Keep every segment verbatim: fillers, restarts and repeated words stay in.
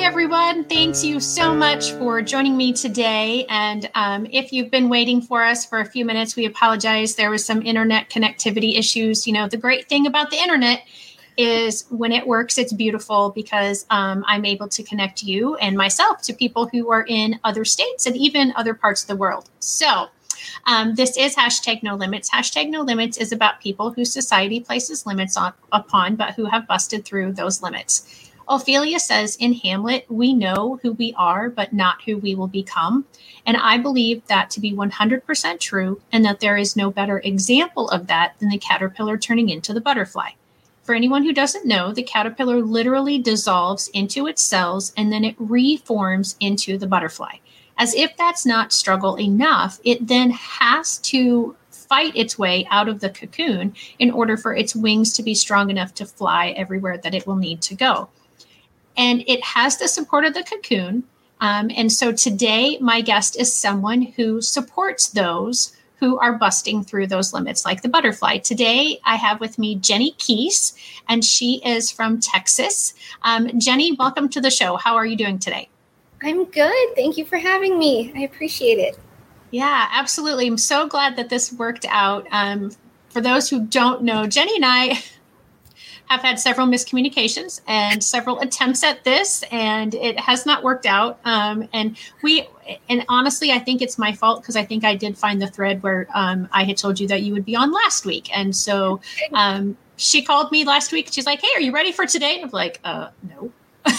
everyone. Thanks you so much for joining me today. And um, if you've been waiting for us for a few minutes, we apologize. There was some internet connectivity issues. You know, the great thing about the internet is when it works, it's beautiful because um, I'm able to connect you and myself to people who are in other states and even other parts of the world. So um, this is hashtag no limits. Hashtag no limits is about people who society places limits on upon, but who have busted through those limits. Ophelia says in Hamlet, we know who we are, but not who we will become. And I believe that to be one hundred percent true, and that there is no better example of that than the caterpillar turning into the butterfly. For anyone who doesn't know, the caterpillar literally dissolves into its cells and then it reforms into the butterfly. As if that's not struggle enough, it then has to fight its way out of the cocoon in order for its wings to be strong enough to fly everywhere that it will need to go. And it has the support of the cocoon. Um, and so today, my guest is someone who supports those who are busting through those limits, like the butterfly. Today, I have with me Jenny Keese, and she is from Texas. Um, Jenny, welcome to the show. How are you doing today? I'm good. Thank you for having me. I appreciate it. Yeah, absolutely. I'm so glad that this worked out. Um, for those who don't know, Jenny and I have had several miscommunications and several attempts at this, and it has not worked out. Um, and we, and honestly, I think it's my fault because I think I did find the thread where um, I had told you that you would be on last week. And so um, she called me last week. She's like, hey, are you ready for today? And I'm like, uh, no.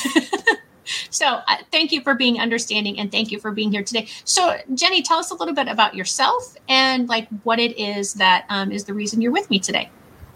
So uh, thank you for being understanding, and thank you for being here today. So Jenny, tell us a little bit about yourself and like what it is that um, is the reason you're with me today.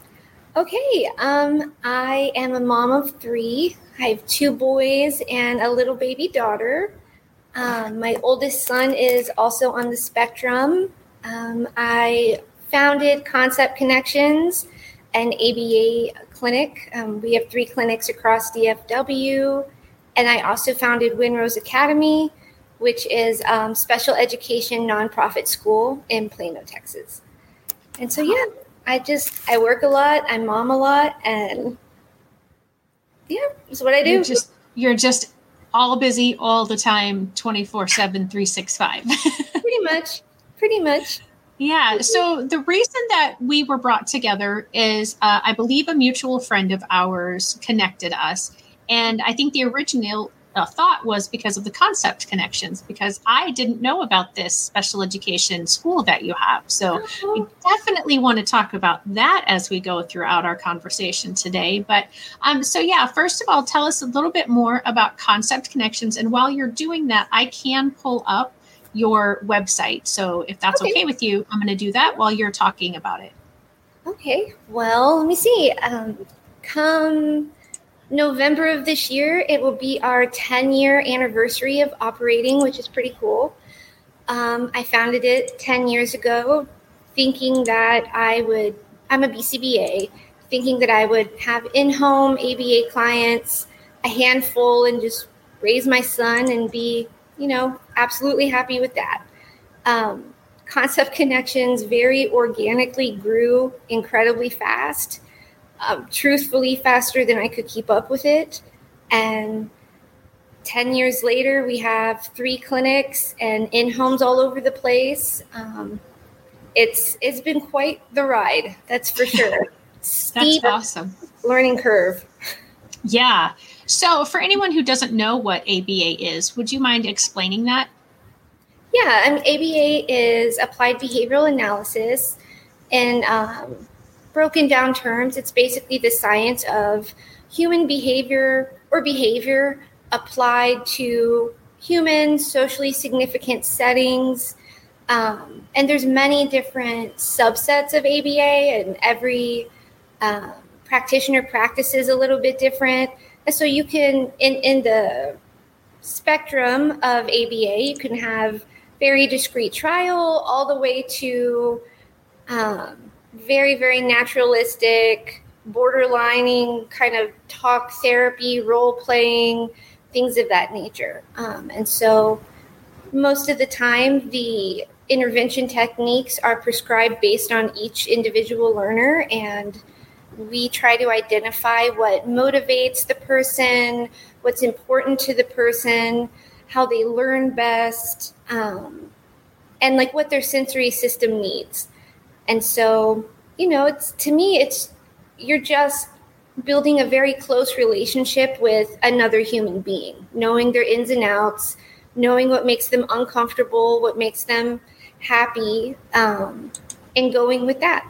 Okay, um, I am a mom of three. I have two boys and a little baby daughter. Um, my oldest son is also on the spectrum. Um, I founded Concept Connections, an A B A clinic. Um, we have three clinics across D F W. And I also founded Winrose Academy, which is um, special education nonprofit school in Plano, Texas. And so, yeah. I just, I work a lot, I mom a lot, and yeah, that's what I do. You're just, you're just all busy all the time, twenty-four seven, three sixty-five. Pretty much, pretty much. Yeah. So the reason that we were brought together is, uh, I believe a mutual friend of ours connected us. And I think the original uh, thought was because of the Concept Connections, because I didn't know about this special education school that you have. So uh-huh. we definitely want to talk about that as we go throughout our conversation today. But um, so, yeah, first of all, tell us a little bit more about Concept Connections. And while you're doing that, I can pull up your website. So if that's okay, okay with you, I'm going to do that while you're talking about it. Okay. Well, let me see. Um, come November of this year, it will be our ten-year anniversary of operating, which is pretty cool. Um, I founded it ten years ago, thinking that I would, I'm a B C B A, thinking that I would have in-home A B A clients, a handful, and just raise my son and be, you know, absolutely happy with that. Um, Concept Connections very organically grew incredibly fast. Um, truthfully, faster than I could keep up with it. And ten years later, we have three clinics and in-homes all over the place. Um, it's it's been quite the ride, that's for sure. That's awesome. Learning curve. Yeah. So for anyone who doesn't know what A B A is, would you mind explaining that? Yeah, um, A B A is Applied Behavioral Analysis. And um broken down terms, it's basically the science of human behavior or behavior applied to human socially significant settings. Um, and there's many different subsets of A B A, and every uh, practitioner practices a little bit different. And so you can, in, in the spectrum of A B A, you can have very discrete trial all the way to um, very, very naturalistic, borderlining kind of talk therapy, role playing, things of that nature. Um, and so most of the time, the intervention techniques are prescribed based on each individual learner. And we try to identify what motivates the person, what's important to the person, how they learn best, um, and like what their sensory system needs. And so, you know, it's to me, it's you're just building a very close relationship with another human being, knowing their ins and outs, knowing what makes them uncomfortable, what makes them happy, um, and going with that.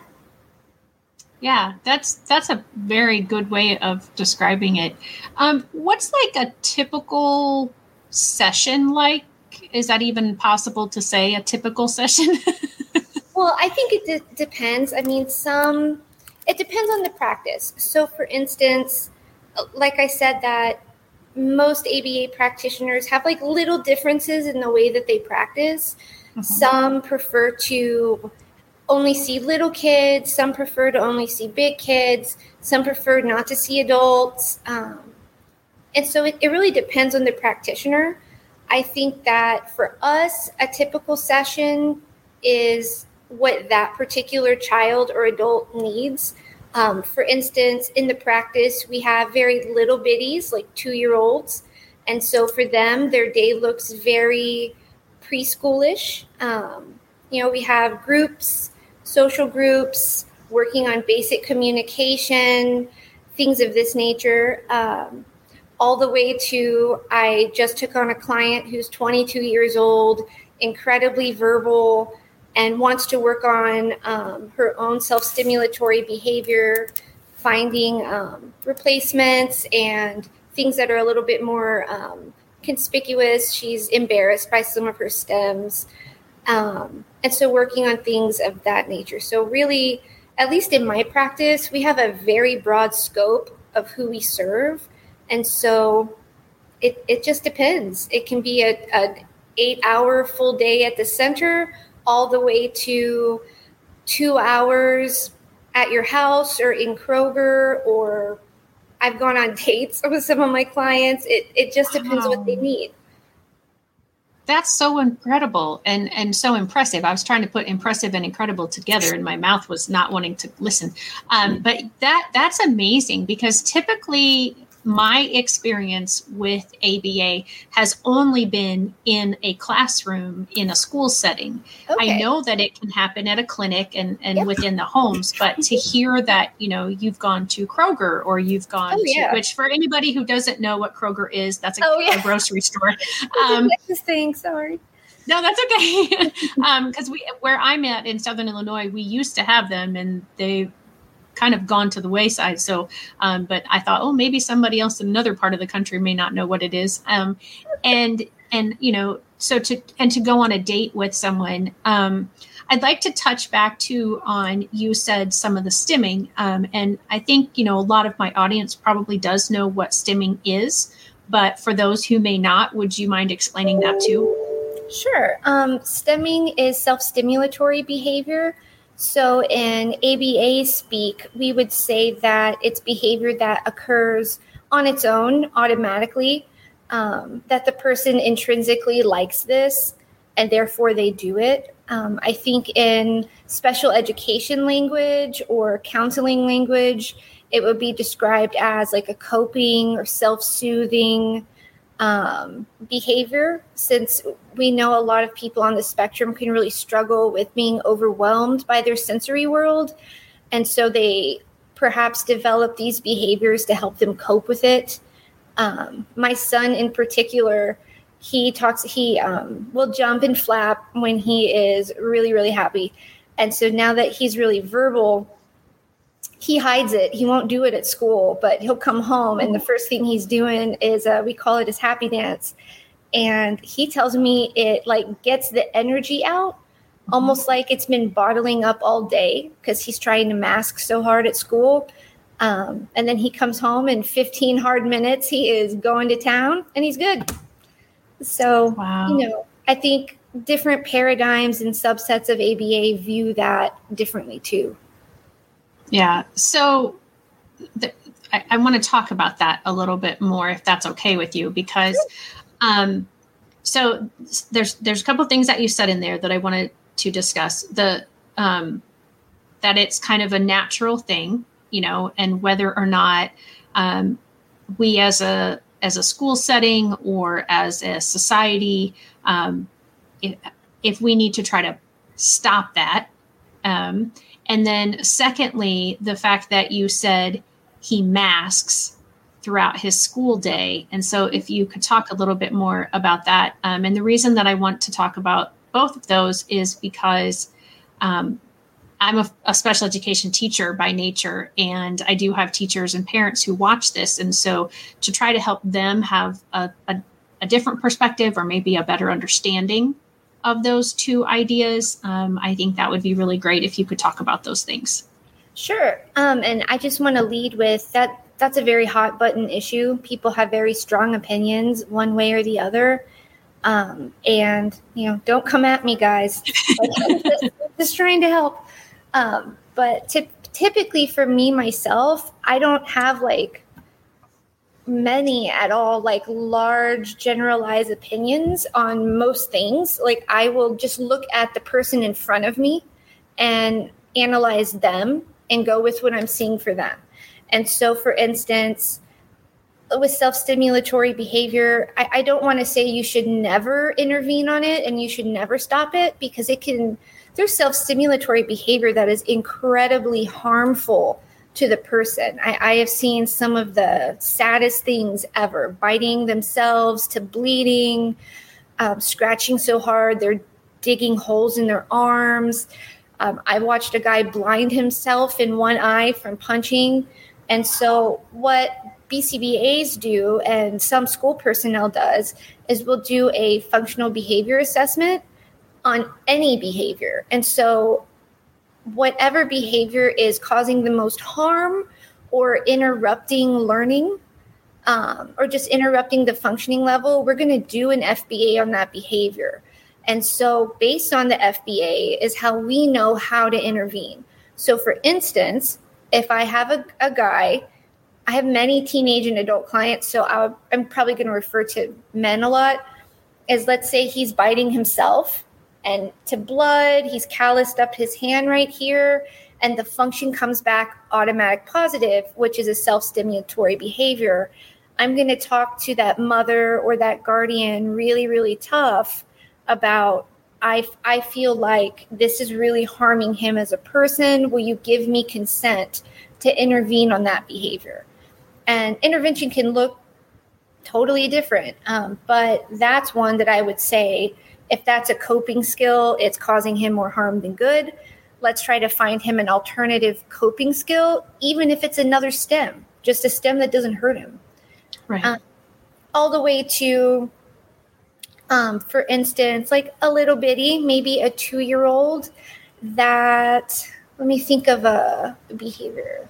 Yeah, that's that's a very good way of describing it. Um, what's like a typical session like? Is that even possible to say, a typical session? Well, I think it de- depends. I mean, some, it depends on the practice. So for instance, like I said, that most A B A practitioners have like little differences in the way that they practice. Mm-hmm. Some prefer to only see little kids. Some prefer to only see big kids. Some prefer not to see adults. Um, and so it, it really depends on the practitioner. I think that for us, a typical session is what that particular child or adult needs. Um, for instance, in the practice, we have very little bitties, like two-year-olds. And so for them, their day looks very preschoolish. Um, you know, we have groups, social groups, working on basic communication, things of this nature, um, all the way to I just took on a client who's twenty-two years old, incredibly verbal, and wants to work on um, her own self-stimulatory behavior, finding um, replacements and things that are a little bit more um, conspicuous. She's embarrassed by some of her stems. Um, and so working on things of that nature. So really, at least in my practice, we have a very broad scope of who we serve. And so it, it just depends. It can be a, an eight-hour full day at the center, all the way to two hours at your house or in Kroger, or I've gone on dates with some of my clients. It it just depends wow. what they need. That's so incredible and, and so impressive. I was trying to put impressive and incredible together and my mouth was not wanting to listen. Um, but that that's amazing, because typically my experience with A B A has only been in a classroom in a school setting. Okay. I know that it can happen at a clinic and, and yep. within the homes, but to hear that, you know, you've gone to Kroger or you've gone oh, yeah. to, which for anybody who doesn't know what Kroger is, that's a, oh, yeah. a grocery store. Um, this thing, sorry. No, that's okay. um, because we, where I'm at in Southern Illinois, we used to have them and they kind of gone to the wayside. So, um, but I thought, oh, maybe somebody else in another part of the country may not know what it is. Um, and, and, you know, so to, and to go on a date with someone, um, I'd like to touch back to on, you said some of the stimming. Um, and I think, you know, a lot of my audience probably does know what stimming is, but for those who may not, would you mind explaining that too? Sure. Um, stimming is self-stimulatory behavior. So in A B A speak, we would say that it's behavior that occurs on its own automatically, um, that the person intrinsically likes this and therefore they do it. Um, I think in special education language or counseling language, it would be described as like a coping or self-soothing Um, behavior, since we know a lot of people on the spectrum can really struggle with being overwhelmed by their sensory world. And so they perhaps develop these behaviors to help them cope with it. Um, my son in particular, he talks, he um, will jump and flap when he is really, really happy. And so now that he's really verbal, he hides it. He won't do it at school, but he'll come home and the first thing he's doing is uh, we call it his happy dance. And he tells me it like gets the energy out, almost like it's been bottling up all day because he's trying to mask so hard at school. Um, and then he comes home in fifteen hard minutes, he is going to town and he's good. So, wow. you know, I think different paradigms and subsets of A B A view that differently too. Yeah. So the, I, I want to talk about that a little bit more, if that's okay with you, because um, so there's there's a couple of things that you said in there that I wanted to discuss. The um, that it's kind of a natural thing you know, and whether or not um, we as a as a school setting or as a society, um, if, if we need to try to stop that. Um, and then secondly, the fact that you said he masks throughout his school day. And so if you could talk a little bit more about that. Um, and the reason that I want to talk about both of those is because um, I'm a, a special education teacher by nature, and I do have teachers and parents who watch this. And so to try to help them have a, a, a different perspective or maybe a better understanding of those two ideas, um, I think that would be really great if you could talk about those things. Sure. Um, and I just want to lead with that. That's a very hot button issue. People have very strong opinions one way or the other. Um, and, you know, don't come at me, guys. Like, just, just trying to help. Um, but t- typically for me, myself, I don't have like many at all, like large generalized opinions on most things. Like I will just look at the person in front of me and analyze them and go with what I'm seeing for them. And so, for instance, with self-stimulatory behavior, I, I don't want to say you should never intervene on it and you should never stop it, because it can, there's self-stimulatory behavior that is incredibly harmful to the person. I, I have seen some of the saddest things ever, biting themselves to bleeding, um, scratching so hard they're digging holes in their arms. Um, I watched a guy blind himself in one eye from punching. And so what B C B As do, and some school personnel does, is we'll do a functional behavior assessment on any behavior. And so whatever behavior is causing the most harm or interrupting learning, um, or just interrupting the functioning level, we're going to do an F B A on that behavior. And so based on the F B A is how we know how to intervene. So for instance, if I have a, a guy, I have many teenage and adult clients, so I'll, I'm probably going to refer to men a lot, is let's say he's biting himself and to blood, he's calloused up his hand right here, and the function comes back automatic positive, which is a self-stimulatory behavior. I'm going to talk to that mother or that guardian really, really tough about, I, I feel like this is really harming him as a person. Will you give me consent to intervene on that behavior? And intervention can look totally different. Um, but that's one that I would say, if that's a coping skill, it's causing him more harm than good. Let's try to find him an alternative coping skill, even if it's another stem, just a stem that doesn't hurt him. Right. Um, all the way to, um, for instance, like a little bitty, maybe a two-year-old that, let me think of a behavior.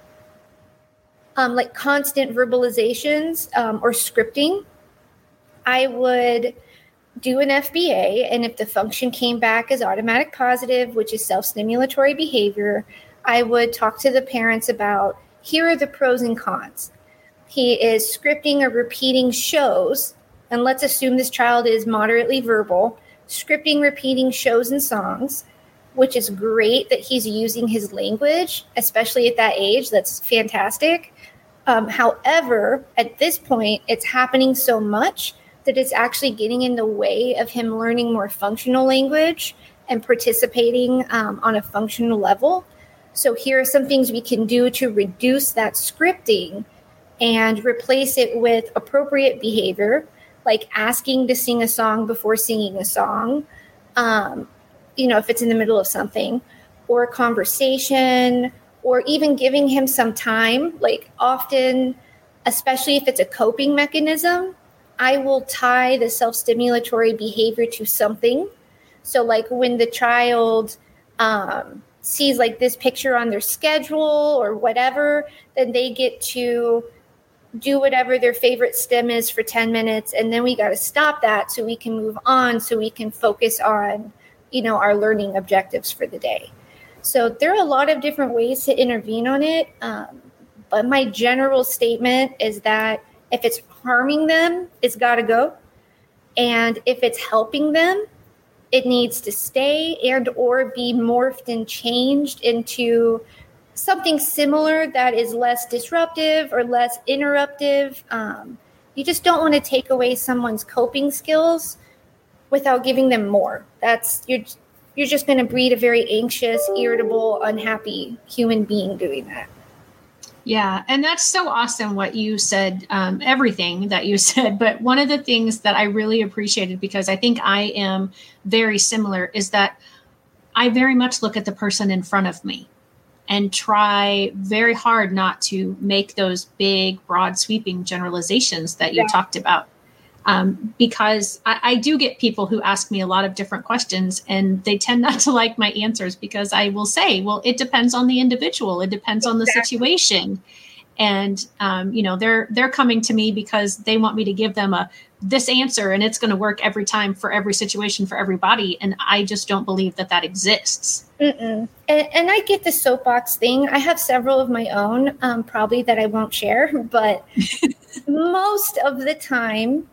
Um, like constant verbalizations um, or scripting, I would do an F B A, and if the function came back as automatic positive, which is self-stimulatory behavior, I would talk to the parents about, here are the pros and cons. He is scripting or repeating shows, and let's assume this child is moderately verbal, scripting, repeating shows and songs, which is great that he's using his language, especially at that age. That's fantastic. Um, however, at this point, it's happening so much that it's actually getting in the way of him learning more functional language and participating um, on a functional level. So here are some things we can do to reduce that scripting and replace it with appropriate behavior, like asking to sing a song before singing a song, um, you know, if it's in the middle of something, or a conversation, or even giving him some time. Like often, especially if it's a coping mechanism, I will tie the self-stimulatory behavior to something. So like when the child um, sees like this picture on their schedule or whatever, then they get to do whatever their favorite stem is for ten minutes. And then we got to stop that so we can move on, so we can focus on, you know, our learning objectives for the day. So there are a lot of different ways to intervene on it. Um, but my general statement is that if it's harming them, it's got to go. And if it's helping them, it needs to stay and or be morphed and changed into something similar that is less disruptive or less interruptive. Um, you just don't want to take away someone's coping skills without giving them more. That's you're you're just going to breed a very anxious, irritable, unhappy human being doing that. Yeah, and that's so awesome what you said, um, everything that you said. But one of the things that I really appreciated, because I think I am very similar, is that I very much look at the person in front of me and try very hard not to make those big, broad, sweeping generalizations that you yeah. talked about. Um, because I, I do get people who ask me a lot of different questions, and they tend not to like my answers, because I will say, well, it depends on the individual. It depends exactly. on the situation. And, um, you know, they're, they're coming to me because they want me to give them a, this answer, and it's going to work every time for every situation, for everybody. And I just don't believe that that exists. Mm-mm. And, and I get the soapbox thing. I have several of my own, um, probably that I won't share, but most of the time,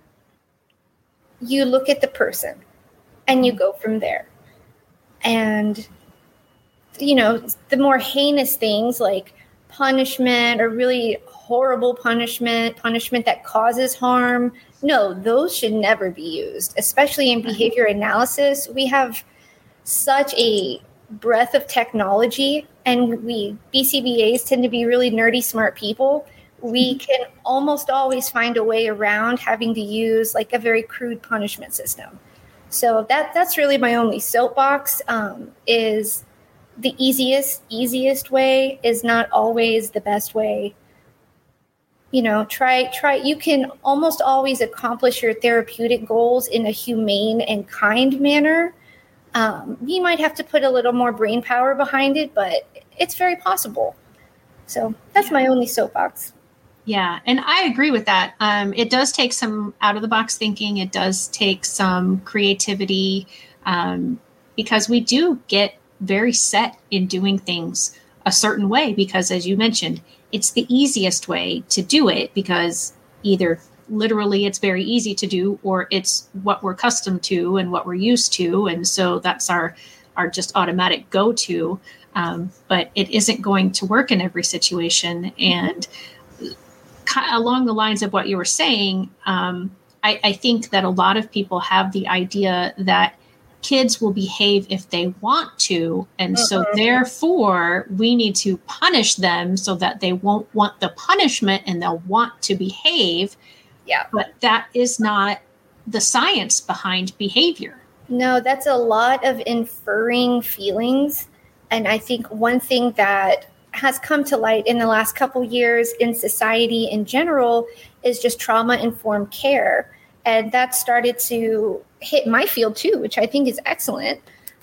you look at the person and you go from there. And, you know, the more heinous things like punishment or really horrible punishment, punishment that causes harm, no, those should never be used, especially in behavior analysis. We have such a breadth of technology, and we B C B As tend to be really nerdy, smart people. We can almost always find a way around having to use like a very crude punishment system. So that that's really my only soapbox, um, is the easiest, easiest way is not always the best way. You know, try, try, you can almost always accomplish your therapeutic goals in a humane and kind manner. Um, you might have to put a little more brain power behind it, but it's very possible. So that's yeah. my only soapbox. Yeah, and I agree with that. Um, it does take some out-of-the-box thinking. It does take some creativity, um, because we do get very set in doing things a certain way, because, as you mentioned, it's the easiest way to do it, because either literally it's very easy to do, or it's what we're accustomed to and what we're used to. And so that's our, our just automatic go-to. Um, but it isn't going to work in every situation. And along the lines of what you were saying, um, I, I think that a lot of people have the idea that kids will behave if they want to. And uh-huh. so therefore we need to punish them so that they won't want the punishment and they'll want to behave. Yeah. But that is not the science behind behavior. No, that's a lot of inferring feelings. And I think one thing that has come to light in the last couple years in society in general is just trauma-informed care. And that started to hit my field too, which I think is excellent.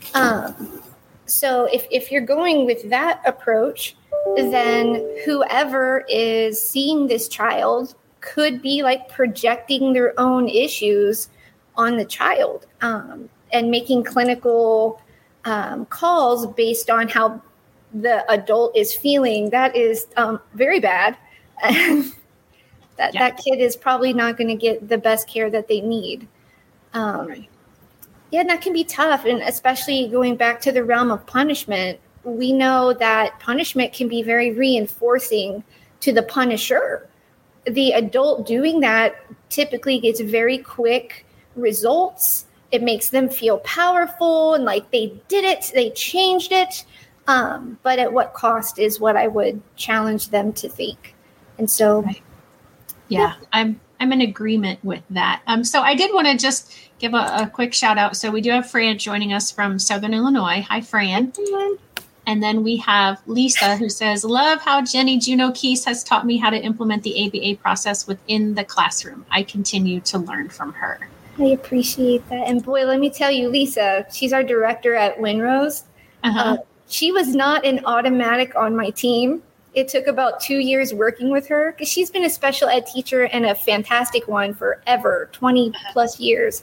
Um, so if, if you're going with that approach, then whoever is seeing this child could be like projecting their own issues on the child, um, and making clinical um, calls based on how the adult is feeling. That is um, very bad. that yeah. that kid is probably not going to get the best care that they need. Um, right. Yeah, and that can be tough. And especially going back to the realm of punishment, we know that punishment can be very reinforcing to the punisher. The adult doing that typically gets very quick results. It makes them feel powerful and like they did it, they changed it. Um, but at what cost is what I would challenge them to think. And so, right. yeah, yeah, I'm I'm in agreement with that. Um, so I did want to just give a, a quick shout out. So we do have Fran joining us from Southern Illinois. Hi, Fran. Hi. And then we have Lisa, who says, love how Jenny Juno Keese has taught me how to implement the A B A process within the classroom. I continue to learn from her. I appreciate that. And boy, let me tell you, Lisa, she's our director at Winrose. Uh-huh. Uh, she was not an automatic on my team. It took about two years working with her because she's been a special ed teacher and a fantastic one forever, twenty plus years.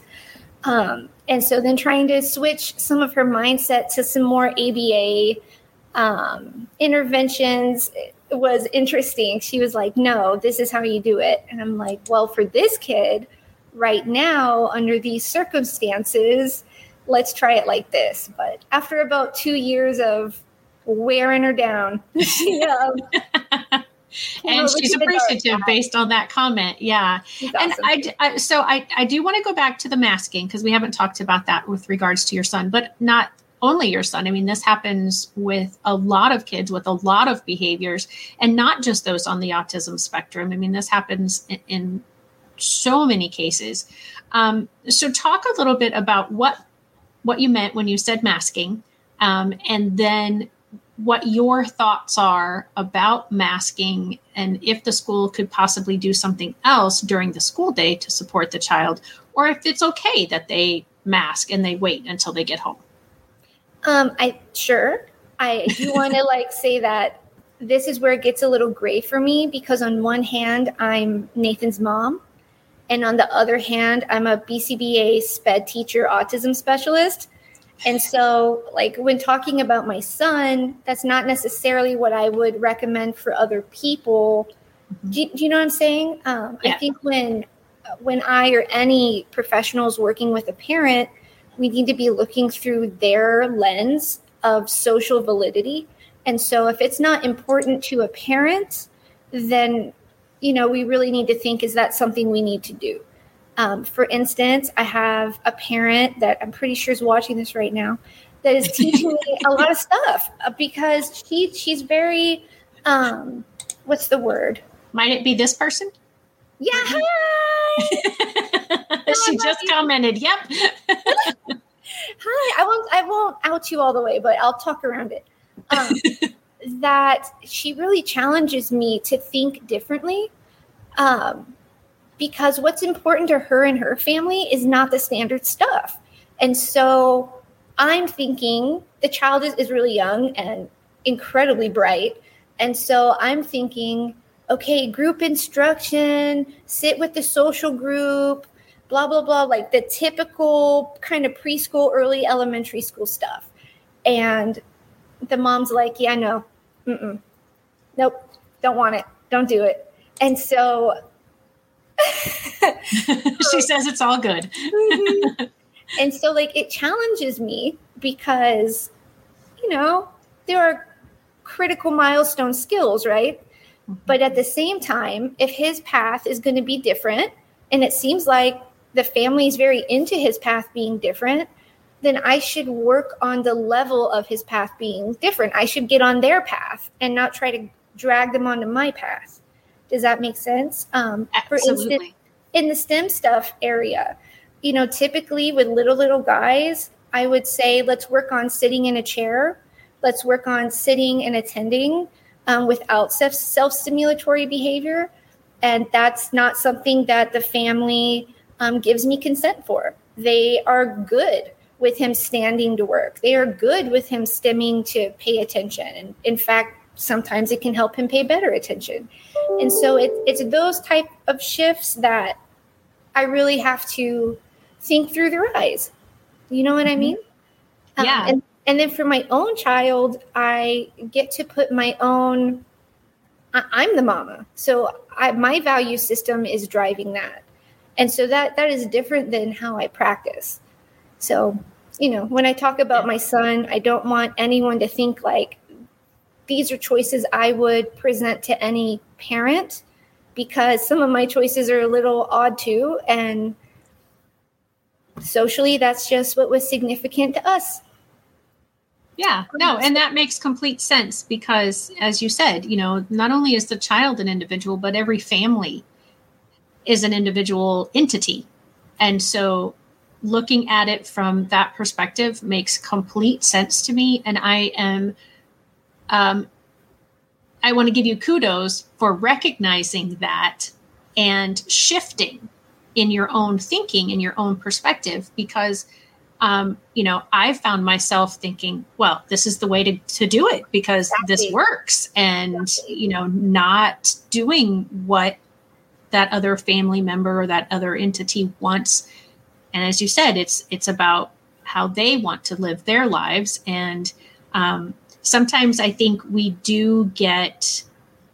Um, and so then trying to switch some of her mindset to some more A B A um, interventions was interesting. She was like, no, this is how you do it. And I'm like, well, for this kid right now, under these circumstances, let's try it like this. But after about two years of wearing her down. yeah. And she's appreciative based on that comment. Yeah. Awesome. And I, I, so I, I do want to go back to the masking, because we haven't talked about that with regards to your son, but not only your son. I mean, this happens with a lot of kids with a lot of behaviors, and not just those on the autism spectrum. I mean, this happens in, in so many cases. Um, so talk a little bit about what, what you meant when you said masking, um, and then what your thoughts are about masking, and if the school could possibly do something else during the school day to support the child, or if it's okay that they mask and they wait until they get home. Um, I sure. I do want to like say that this is where it gets a little gray for me, because on one hand, I'm Nathan's mom. And on the other hand, I'm a B C B A SPED teacher, autism specialist. And so, like, when talking about my son, that's not necessarily what I would recommend for other people. Mm-hmm. Do, do you know what I'm saying? Um, yeah. I think when when I or any professionals working with a parent, we need to be looking through their lens of social validity. And so if it's not important to a parent, then, you know, we really need to think, is that something we need to do? Um, for instance, I have a parent that I'm pretty sure is watching this right now that is teaching me a lot of stuff, because she she's very, um, what's the word? Might it be this person? Yeah. Hi. She just commented. Yep. Hi. I won't I won't out you all the way, but I'll talk around it. Um, that she really challenges me to think differently. Um, Because what's important to her and her family is not the standard stuff. And so I'm thinking the child is, is really young and incredibly bright. And so I'm thinking, okay, group instruction, sit with the social group, blah, blah, blah, like the typical kind of preschool, early elementary school stuff. And the mom's like, yeah, no, mm-mm. Nope, don't want it. Don't do it. And so she says it's all good. mm-hmm. And so like it challenges me, because, you know, there are critical milestone skills, right? Mm-hmm. But at the same time, if his path is going to be different, and it seems like the family is very into his path being different, then I should work on the level of his path being different. I should get on their path and not try to drag them onto my path. Does that make sense? Um, for instance, in the STEM stuff area, you know, typically with little, little guys, I would say, let's work on sitting in a chair. Let's work on sitting and attending um, without self- self-stimulatory behavior. And that's not something that the family um, gives me consent for. They are good with him standing to work. They are good with him stimming to pay attention. And in fact, sometimes it can help him pay better attention. And so it, it's those type of shifts that I really have to think through their eyes. You know what I mean? Yeah. Um, and, and then for my own child, I get to put my own, I, I'm the mama. So I, my value system is driving that. And so that that is different than how I practice. So, you know, when I talk about my son, I don't want anyone to think like, these are choices I would present to any parent, because some of my choices are a little odd too. And socially, that's just what was significant to us. Yeah, no, and that makes complete sense, because as you said, you know, not only is the child an individual, but every family is an individual entity. And so looking at it from that perspective makes complete sense to me. And I am Um, I want to give you kudos for recognizing that and shifting in your own thinking, in your own perspective, because, um, you know, I found myself thinking, well, this is the way to, to do it, because exactly. This works, and, exactly. you know, not doing what that other family member or that other entity wants. And as you said, it's, it's about how they want to live their lives. And, um, sometimes I think we do get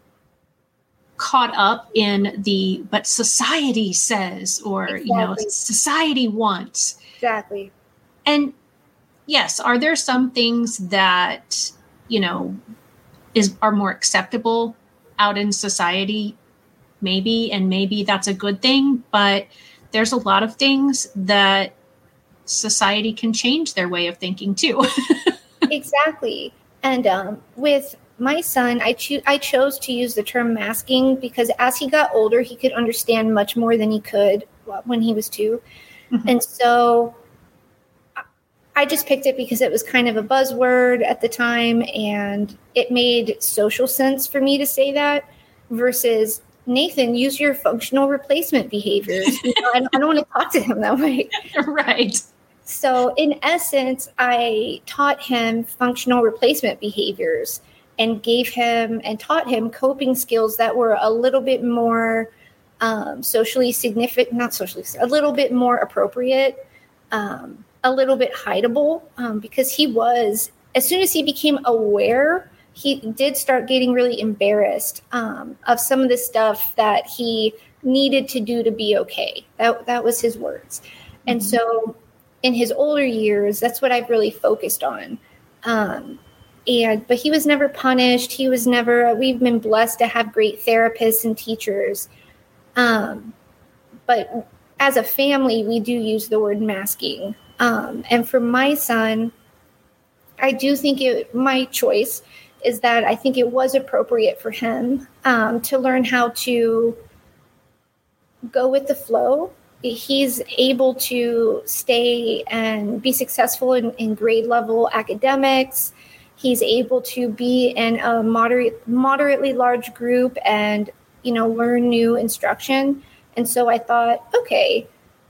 caught up in the, but society says, or, exactly. you know, society wants. Exactly. And yes, are there some things that you know, is are more acceptable out in society, maybe, and maybe that's a good thing. But there's a lot of things that society can change their way of thinking too. Exactly. And um, with my son, I, cho- I chose to use the term masking because as he got older, he could understand much more than he could when he was two. Mm-hmm. And so I just picked it because it was kind of a buzzword at the time, and it made social sense for me to say that versus, Nathan, use your functional replacement behaviors. You know, I, don't, I don't want to talk to him that way. Right. So in essence, I taught him functional replacement behaviors and gave him and taught him coping skills that were a little bit more um, socially significant, not socially, a little bit more appropriate, um, a little bit hideable, um, because he was, as soon as he became aware, he did start getting really embarrassed um, of some of the stuff that he needed to do to be okay. That, that was his words. Mm-hmm. And so in his older years, that's what I've really focused on. Um, and, but he was never punished. He was never, we've been blessed to have great therapists and teachers. Um, but as a family, we do use the word masking. Um, and for my son, I do think it, my choice is that I think it was appropriate for him um, to learn how to go with the flow. He's able to stay and be successful in, in grade level academics. He's able to be in a moderate, moderately large group and, you know, learn new instruction. And so I thought, okay,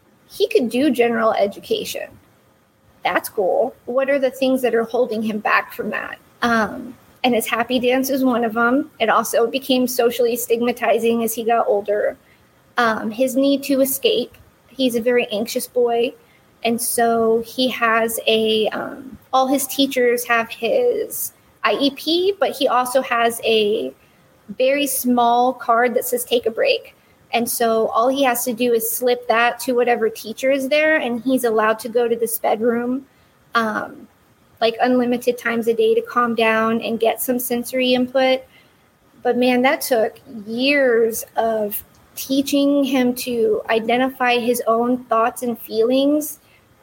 he could do general education. That's cool. What are the things that are holding him back from that? Um, and his happy dance is one of them. It also became socially stigmatizing as he got older. Um, his need to escape. He's a very anxious boy. And so he has a, um, all his teachers have his I E P, but he also has a very small card that says take a break. And so all he has to do is slip that to whatever teacher is there, and he's allowed to go to the sped room, um, like unlimited times a day to calm down and get some sensory input. But man, that took years of teaching him to identify his own thoughts and feelings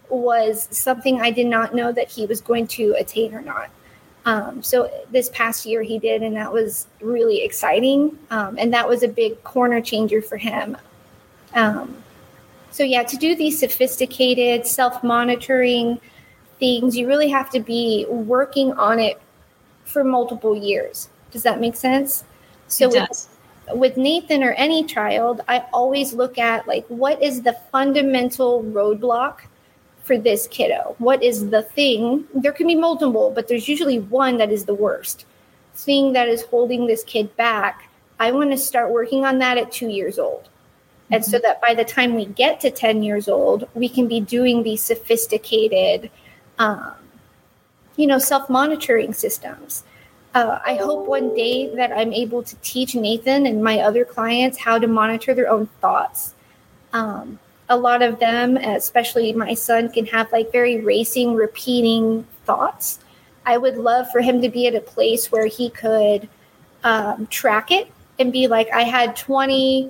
was something I did not know that he was going to attain or not. Um, so this past year he did, and that was really exciting. Um, and that was a big corner changer for him. Um, so yeah, to do these sophisticated self-monitoring things, you really have to be working on it for multiple years. Does that make sense? So it does. With, with Nathan or any child, I always look at like, what is the fundamental roadblock for this kiddo? What is the thing? There can be multiple, but there's usually one that is the worst thing that is holding this kid back. I want to start working on that at two years old. Mm-hmm. And so that by the time we get to ten years old, we can be doing these sophisticated, um, you know, self-monitoring systems. Uh, I hope one day that I'm able to teach Nathan and my other clients how to monitor their own thoughts. Um, A lot of them, especially my son, can have like very racing, repeating thoughts. I would love for him to be at a place where he could um, track it and be like, I had twenty,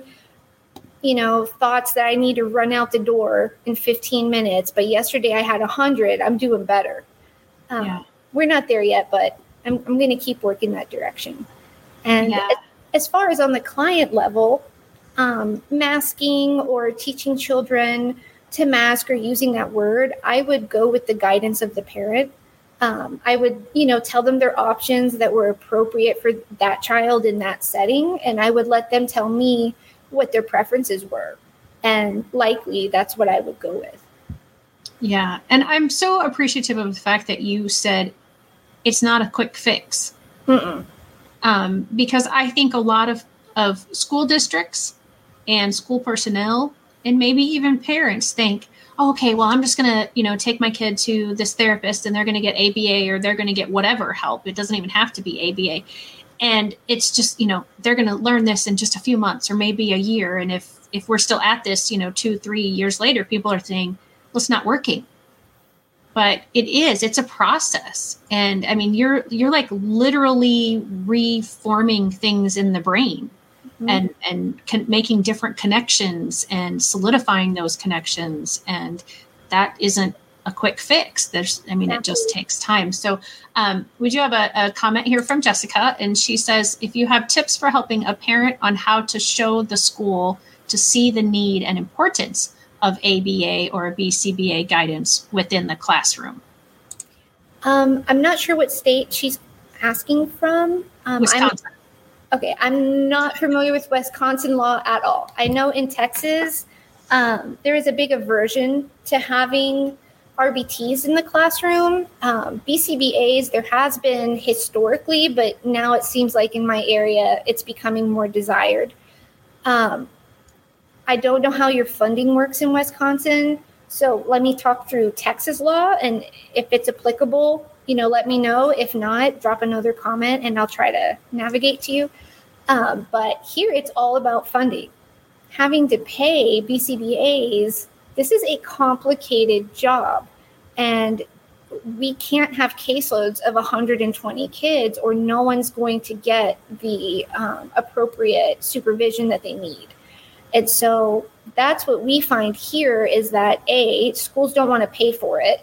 you know, thoughts that I need to run out the door in fifteen minutes. But yesterday I had a hundred. I'm doing better. Um, yeah. We're not there yet, but I'm, I'm going to keep working that direction. And yeah. as, as far as on the client level, Um, masking or teaching children to mask or using that word, I would go with the guidance of the parent. Um, I would, you know, tell them their options that were appropriate for that child in that setting. And I would let them tell me what their preferences were. And likely that's what I would go with. Yeah. And I'm so appreciative of the fact that you said it's not a quick fix. Mm-mm. Um, because I think a lot of, of school districts and school personnel and maybe even parents think, oh, okay, well, I'm just going to, you know, take my kid to this therapist and they're going to get A B A or they're going to get whatever help. It doesn't even have to be A B A. And it's just, you know, they're going to learn this in just a few months or maybe a year. And if, if we're still at this, you know, two, three years later, people are saying, well, it's not working. but it is, it's a process. And I mean, you're, you're like literally reforming things in the brain mm-hmm. and, and con- making different connections and solidifying those connections. And that isn't a quick fix. There's, I mean, Absolutely. It just takes time. So um, we do have a, a comment here from Jessica, and she says, if you have tips for helping a parent on how to show the school to see the need and importance of A B A or a B C B A guidance within the classroom. Um, I'm not sure what state she's asking from. Um, Wisconsin. I'm, okay, I'm not familiar with Wisconsin law at all. I know in Texas, um, there is a big aversion to having R B Ts in the classroom. Um, B C B As, there has been historically, but now it seems like in my area, it's becoming more desired. Um, I don't know how your funding works in Wisconsin, so let me talk through Texas law, and if it's applicable, you know, let me know. If not, drop another comment, and I'll try to navigate to you. Um, but here, it's all about funding. Having to pay B C B As, this is a complicated job, and we can't have caseloads of one hundred twenty kids, or no one's going to get the um, appropriate supervision that they need. And so that's what we find here is that A, schools don't want to pay for it.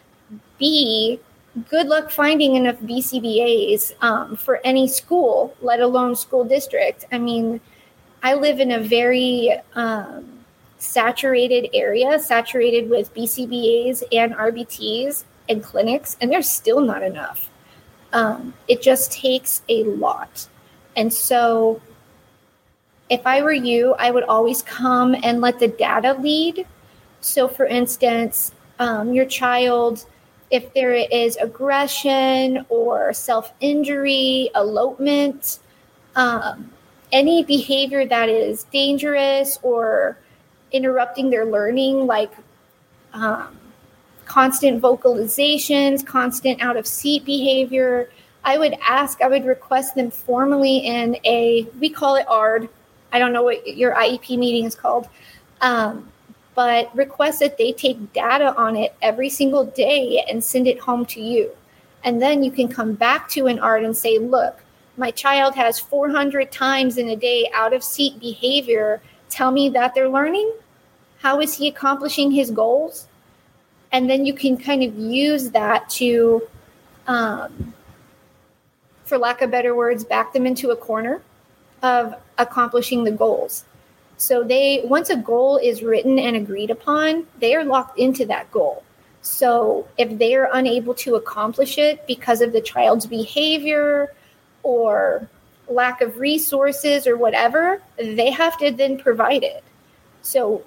B, good luck finding enough B C B As um, for any school, let alone school district. I mean, I live in a very um, saturated area, saturated with B C B As and R B Ts and clinics, and there's still not enough. Um, it just takes a lot. And so if I were you, I would always come and let the data lead. So for instance, um, your child, if there is aggression or self-injury, elopement, um, any behavior that is dangerous or interrupting their learning, like um, constant vocalizations, constant out-of-seat behavior, I would ask, I would request them formally in a, we call it A R D, I don't know what your I E P meeting is called, um, but request that they take data on it every single day and send it home to you. And then you can come back to an A R D and say, look, my child has four hundred times in a day out of seat behavior. Tell me that they're learning. How is he accomplishing his goals? And then you can kind of use that to, um, for lack of better words, back them into a corner of accomplishing the goals. So they, once a goal is written and agreed upon, they are locked into that goal. So if they are unable to accomplish it because of the child's behavior or lack of resources or whatever, they have to then provide it. So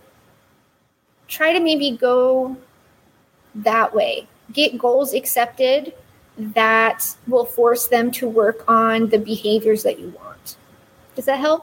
try to maybe go that way. Get goals accepted that will force them to work on the behaviors that you want. Does that help?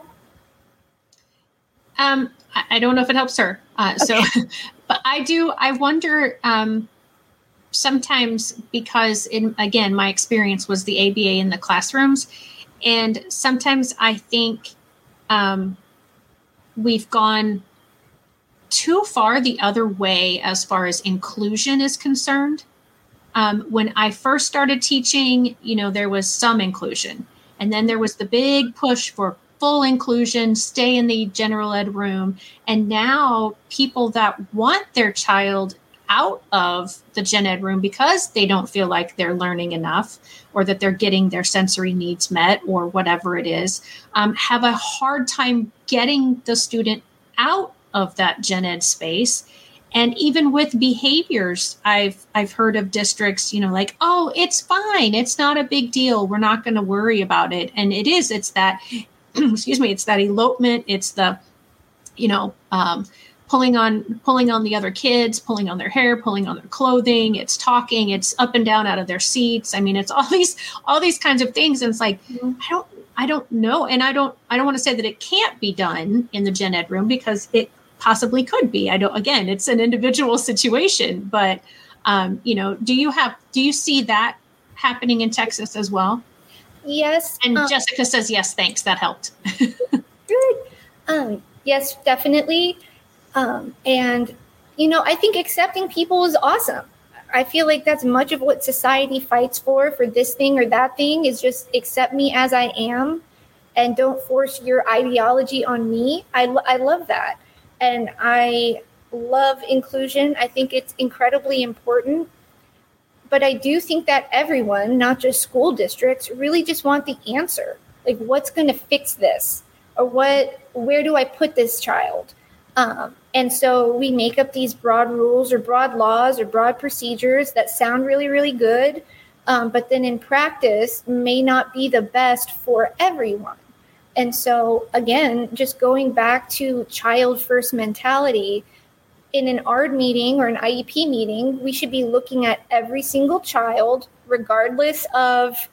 Um, I don't know if it helps her. Uh, okay. So, but I do, I wonder, um, sometimes because in, again, my experience was the A B A in the classrooms. And sometimes I think, um, we've gone too far the other way as far as inclusion is concerned. Um, when I first started teaching, you know, there was some inclusion, and then there was the big push for full inclusion, stay in the general ed room. And now people that want their child out of the gen ed room because they don't feel like they're learning enough or that they're getting their sensory needs met or whatever it is, um, have a hard time getting the student out of that gen ed space. And even with behaviors, I've I've heard of districts, you know, like, oh, it's fine. It's not a big deal. We're not going to worry about it. And it is. It's that, excuse me, it's that elopement. It's the, you know, um, pulling on pulling on the other kids, pulling on their hair, pulling on their clothing. It's talking. It's up and down out of their seats. I mean, it's all these all these kinds of things. And it's like, mm-hmm. I don't I don't know. And I don't I don't want to say that it can't be done in the gen ed room because it possibly could be. I don't, again, it's an individual situation, but, um, you know, do you have, do you see that happening in Texas as well? Yes. And um, Jessica says, yes, thanks. That helped. Good. Um, yes, definitely. Um, and, you know, I think accepting people is awesome. I feel like that's much of what society fights for, for this thing or that thing, is just accept me as I am and don't force your ideology on me. I, I love that. And I love inclusion. I think it's incredibly important. But I do think that everyone, not just school districts, really just want the answer. Like, what's going to fix this? Or what? Where do I put this child? Um, and so we make up these broad rules or broad laws or broad procedures that sound really, really good, um, but then in practice may not be the best for everyone. And so, again, just going back to child first mentality, in an A R D meeting or an I E P meeting, we should be looking at every single child, regardless of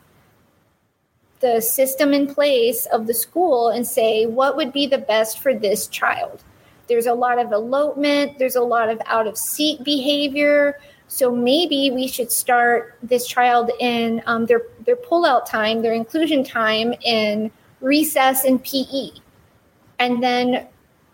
the system in place of the school, and say, what would be the best for this child? There's a lot of elopement. There's a lot of out of seat behavior. So maybe we should start this child in um, their, their pull-out time, their inclusion time in recess and P E. And then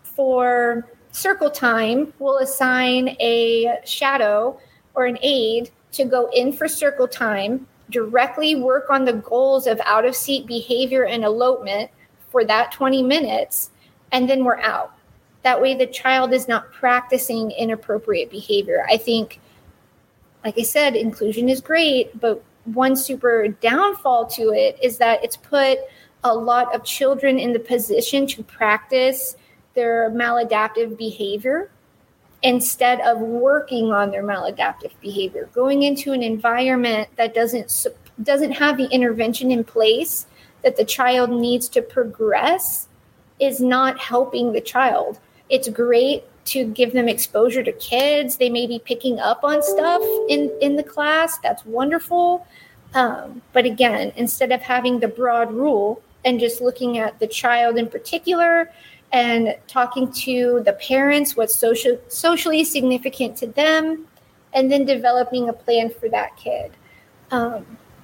for circle time, we'll assign a shadow or an aide to go in for circle time, directly work on the goals of out-of-seat behavior and elopement for that twenty minutes, and then we're out. That way the child is not practicing inappropriate behavior. I think, like I said, inclusion is great, but one super downfall to it is that it's put a lot of children in the position to practice their maladaptive behavior instead of working on their maladaptive behavior. Going into an environment that doesn't doesn't have the intervention in place that the child needs to progress is not helping the child. It's great to give them exposure to kids. They may be picking up on stuff in, in the class. That's wonderful. Um, but again, instead of having the broad rule and just looking at the child in particular and talking to the parents, what's social, socially significant to them, and then developing a plan for that kid. Um,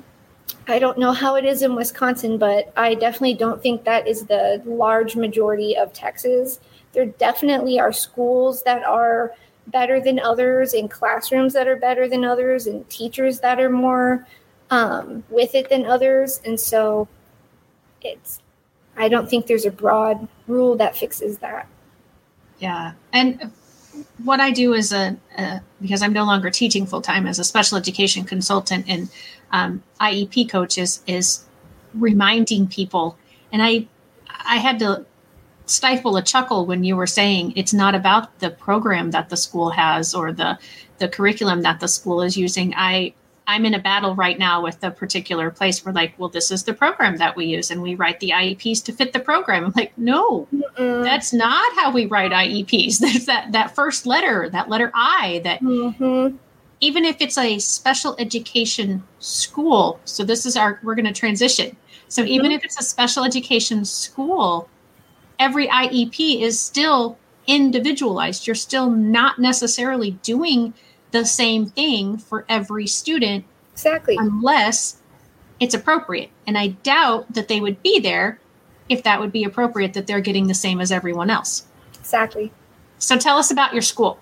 I don't know how it is in Wisconsin, but I definitely don't think that is the large majority of Texas. There definitely are schools that are better than others, and classrooms that are better than others, and teachers that are more um, with it than others. And so it's, I don't think there's a broad rule that fixes that. Yeah. And what I do is a, a because I'm no longer teaching full time, as a special education consultant and um, I E P coach, is, is reminding people. And I, I had to stifle a chuckle when you were saying it's not about the program that the school has or the, the curriculum that the school is using. I, I'm in a battle right now with a particular place where, like, well, this is the program that we use and we write the I E Ps to fit the program. I'm like, no, Mm-mm. that's not how we write I E Ps. There's that, that first letter, that letter I, that mm-hmm. even if it's a special education school. So this is our, we're going to transition. So mm-hmm. even if it's a special education school, every I E P is still individualized. You're still not necessarily doing the same thing for every student. Exactly. Unless it's appropriate. And I doubt that they would be there if that would be appropriate, that they're getting the same as everyone else. Exactly. So tell us about your school.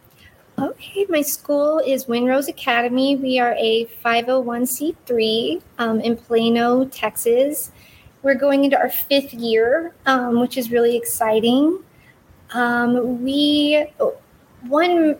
Okay, my school is Windrose Academy. We are a five oh one c three um, in Plano, Texas. We're going into our fifth year, um, which is really exciting. Um, we, one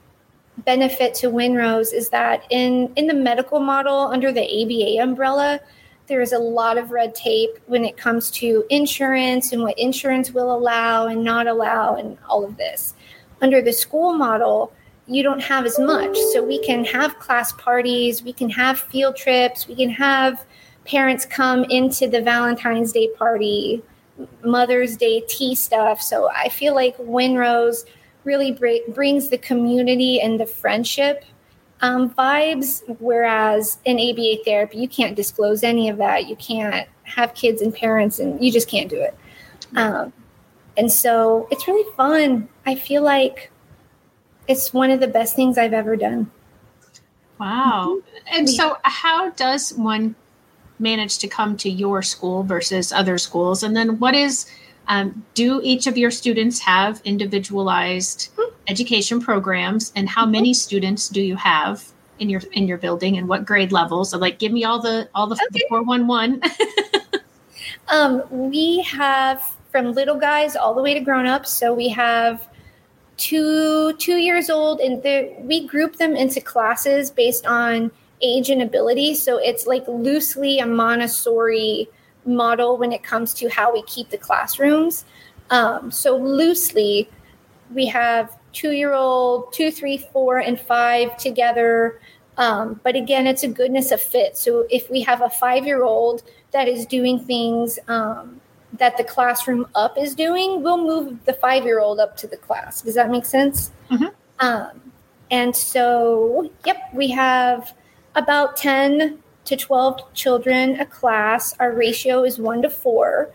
benefit to Windrose is that in, in the medical model under the A B A umbrella, there is a lot of red tape when it comes to insurance and what insurance will allow and not allow and all of this. Under the school model, you don't have as much. So we can have class parties, we can have field trips, we can have parents come into the Valentine's Day party, Mother's Day tea stuff. So I feel like Windrose really br- brings the community and the friendship um, vibes, whereas in A B A therapy, you can't disclose any of that. You can't have kids and parents, and you just can't do it. Um, and so it's really fun. I feel like it's one of the best things I've ever done. Wow. And so how does one manage to come to your school versus other schools? And then what is, um, do each of your students have individualized mm-hmm. education programs, and how many students do you have in your in your building, and what grade levels? So like, give me all the all the, Okay. the four one one. Um, we have from little guys all the way to grown-ups. So we have two two years old, and we group them into classes based on age and ability. So it's like loosely a Montessori model when it comes to how we keep the classrooms. Um, so loosely, we have two-year-old, two, three, four, and five together. Um, but again, it's a goodness of fit. So if we have a five-year-old that is doing things um, that the classroom up is doing, we'll move the five-year-old up to the class. Does that make sense? Mm-hmm. Um, and so, yep, we have about ten to twelve children a class. Our ratio is one to four.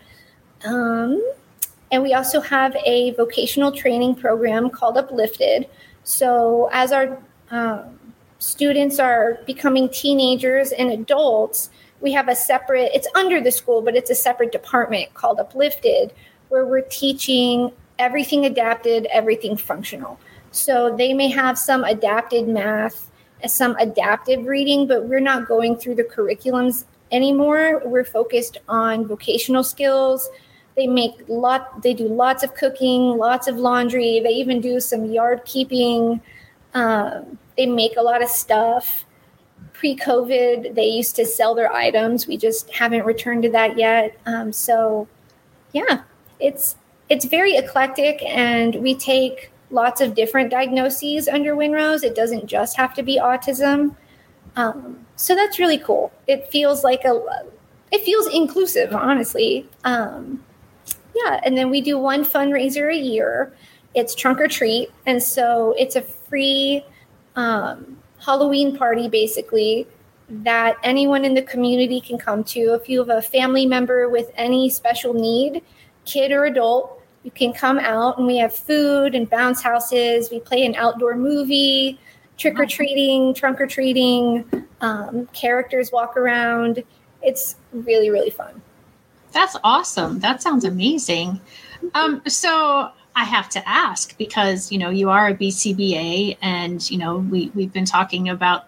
Um, and we also have a vocational training program called Uplifted. So as our um, students are becoming teenagers and adults, we have a separate, it's under the school, but it's a separate department called Uplifted, where we're teaching everything adapted, everything functional. So they may have some adapted math, some adaptive reading, but we're not going through the curriculums anymore. We're focused on vocational skills. They make lot, they do lots of cooking, lots of laundry. They even do some yard keeping. Um, they make a lot of stuff. Pre-COVID, they used to sell their items. We just haven't returned to that yet. Um, so, yeah, it's it's very eclectic, and we take lots of different diagnoses under Winrose. It doesn't just have to be autism. Um, so that's really cool. It feels like a, it feels inclusive, honestly. Um, yeah, and then we do one fundraiser a year. It's Trunk or Treat, and so it's a free um, Halloween party, basically, that anyone in the community can come to. If you have a family member with any special need, kid or adult, you can come out, and we have food and bounce houses. We play an outdoor movie, trick-or-treating, trunk-or-treating, um, characters walk around. It's really, really fun. That's awesome. That sounds amazing. Um, so I have to ask, because, you know, you are a B C B A, and, you know, we, we've been talking about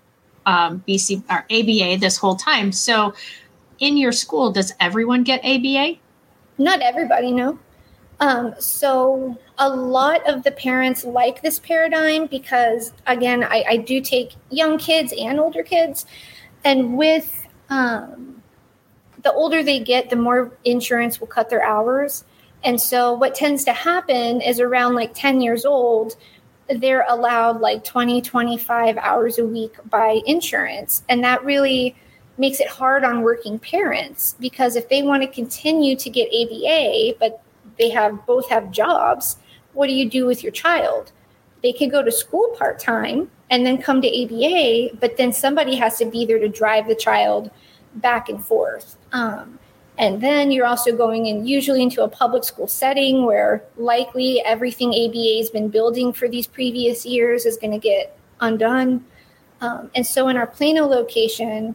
um, B C or A B A this whole time. So in your school, does everyone get A B A? Not everybody, no. Um, so a lot of the parents like this paradigm because, again, I, I do take young kids and older kids. And with um, the older they get, the more insurance will cut their hours. And so what tends to happen is around like ten years old, they're allowed like twenty, twenty-five hours a week by insurance. And that really makes it hard on working parents, because if they want to continue to get A B A, but they have both have jobs, what do you do with your child? They could go to school part-time and then come to A B A, but then somebody has to be there to drive the child back and forth. Um, and then you're also going in usually into a public school setting where likely everything A B A has been building for these previous years is going to get undone. Um, and so in our Plano location,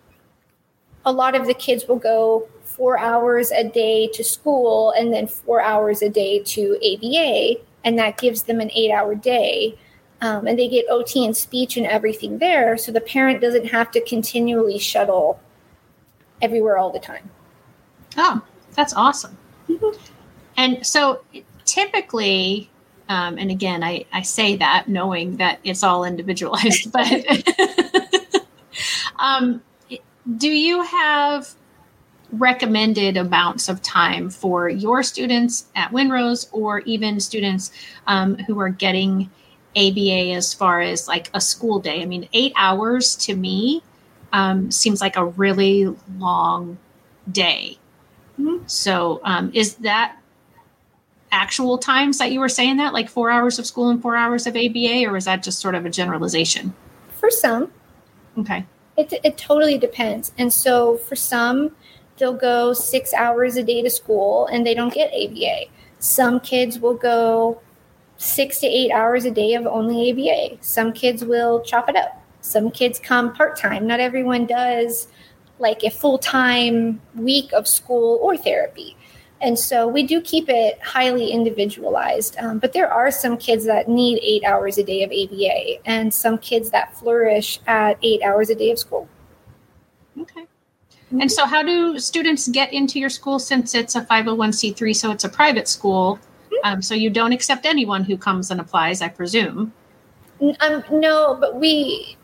a lot of the kids will go four hours a day to school and then four hours a day to A B A, and that gives them an eight-hour day. Um, and they get O T and speech and everything there, so the parent doesn't have to continually shuttle everywhere all the time. Oh, that's awesome. Mm-hmm. And so typically, um, and again, I, I say that knowing that it's all individualized, but um, do you have recommended amounts of time for your students at Winrose, or even students um, who are getting A B A as far as like a school day? I mean, eight hours to me um, seems like a really long day. Mm-hmm. So um, is that actual times that you were saying that, like four hours of school and four hours of A B A, or is that just sort of a generalization? For some. Okay. It, it totally depends. And so for some, they'll go six hours a day to school and they don't get A B A. Some kids will go six to eight hours a day of only A B A. Some kids will chop it up. Some kids come part-time. Not everyone does like a full-time week of school or therapy. And so we do keep it highly individualized. Um, but there are some kids that need eight hours a day of A B A and some kids that flourish at eight hours a day of school. Okay. And so how do students get into your school since it's a five oh one c three, so it's a private school? Um, so you don't accept anyone who comes and applies, I presume. Um, no, but we,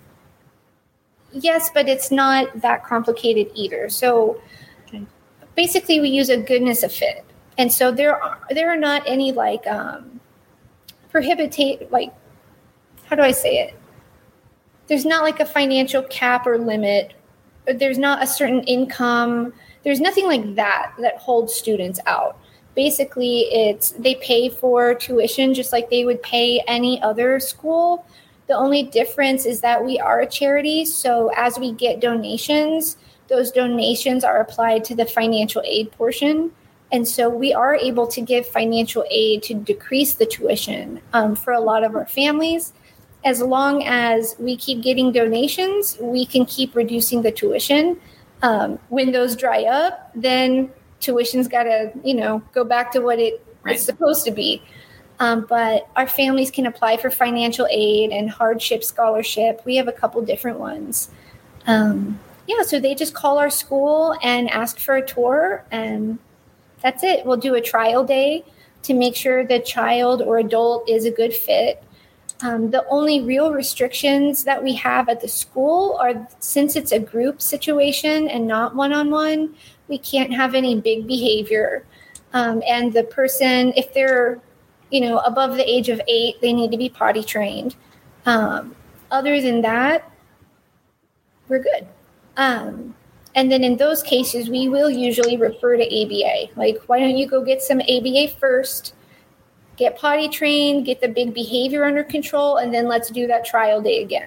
yes, but it's not that complicated either. So okay. Basically we use a goodness of fit. And so there are, there are not any like um, prohibitate, like, how do I say it? There's not like a financial cap or limit. There's not a certain income. There's nothing like that that holds students out. Basically, it's they pay for tuition just like they would pay any other school. The only difference is that we are a charity. So as we get donations, those donations are applied to the financial aid portion. And so we are able to give financial aid to decrease the tuition um, for a lot of our families. As long as we keep getting donations, we can keep reducing the tuition. Um, when those dry up, then tuition's got to, you know, go back to what it right. is supposed to be. Um, but our families can apply for financial aid and hardship scholarship. We have a couple different ones. Um, yeah, so they just call our school and ask for a tour, and that's it. We'll do a trial day to make sure the child or adult is a good fit. Um, the only real restrictions that we have at the school are, since it's a group situation and not one-on-one, we can't have any big behavior. Um, and the person, if they're, you know, above the age of eight, they need to be potty trained. Um, other than that, we're good. Um, and then in those cases, we will usually refer to A B A. Like, why don't you go get some A B A first? Get potty trained, get the big behavior under control, and then let's do that trial day again.